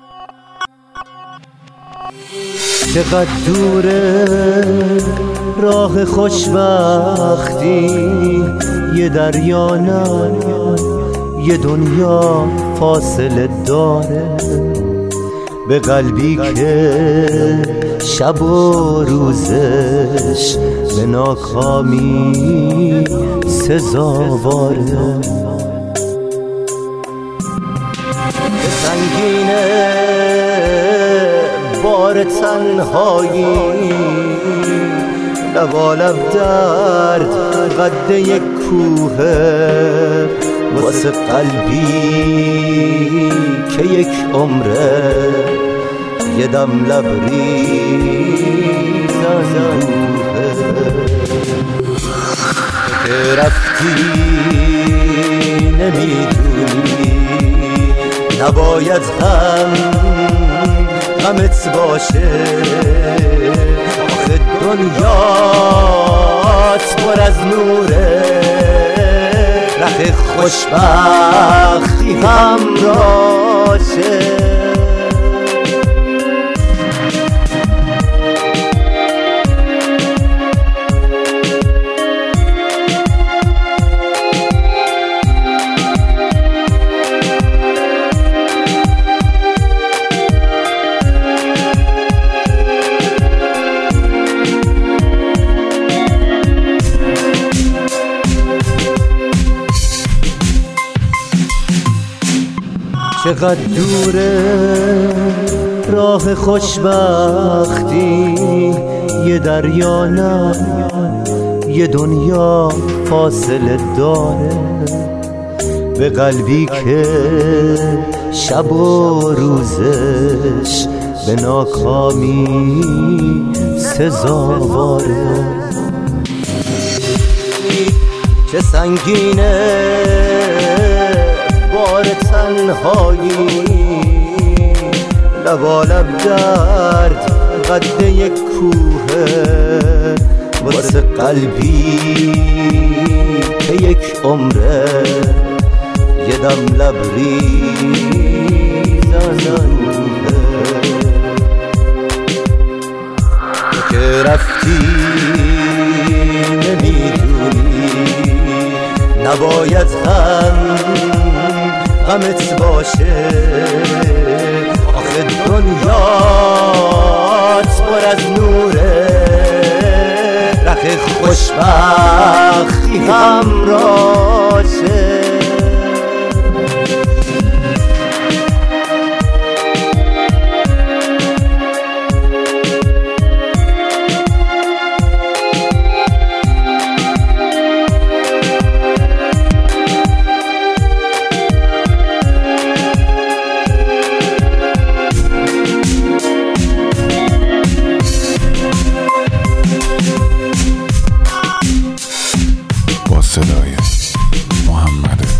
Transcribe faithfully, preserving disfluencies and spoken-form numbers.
چقدر دوره راه خوشبختی، یه دریا نه یه دنیا فاصله داره، به قلبی که شب و روزش به ناکامی سزاواره. سنگینه بار تنهایی، لبالب درد قد یک کوه، واسه قلبی که یک عمره یه دم لبریزن روحه. که رفتی نمیدونی نباید هم غمت باشه، آخه دنیات پر از نوره، رخ خوشبختی همراشه. چقدر دوره راه خوشبختی، یه دریا نه یه دنیا فاصله داره، به قلبی که شب و روزش به ناکامی سزاواره. چه سنگینه بار تنهایی، لبالب درد قد یک کوه، واسه قلبی که یک عمره یه دم لبریزن روحه. که رفتی نمیدونی نباید هم غمت باشه، آخه دنیات پر از نوره، رخ خوشبختی همراشه. صدای محمد